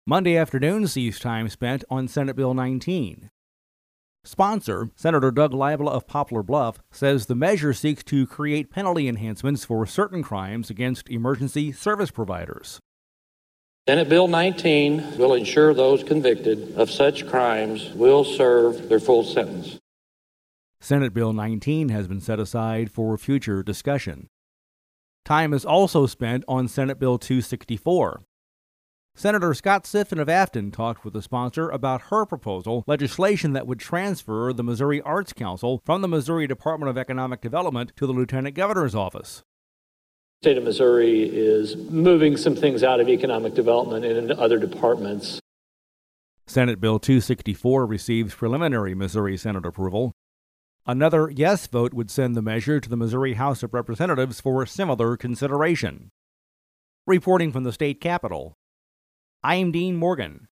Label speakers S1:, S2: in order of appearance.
S1: Monday afternoon sees time spent on Senate Bill 19. Sponsor, Senator Doug Libela of Poplar Bluff, says the measure seeks to create penalty enhancements for certain crimes against emergency service providers.
S2: Senate Bill 19 will ensure those convicted of such crimes will serve their full sentence.
S1: Senate Bill 19 has been set aside for future discussion. Time is also spent on Senate Bill 264. Senator Scott Siffin of Afton talked with the sponsor about her proposal, legislation that would transfer the Missouri Arts Council from the Missouri Department of Economic Development to the Lieutenant Governor's office.
S3: The state of Missouri is moving some things out of economic development and into other departments.
S1: Senate Bill 264 receives preliminary Missouri Senate approval. Another yes vote would send the measure to the Missouri House of Representatives for similar consideration. Reporting from the state capitol, I'm Dean Morgan.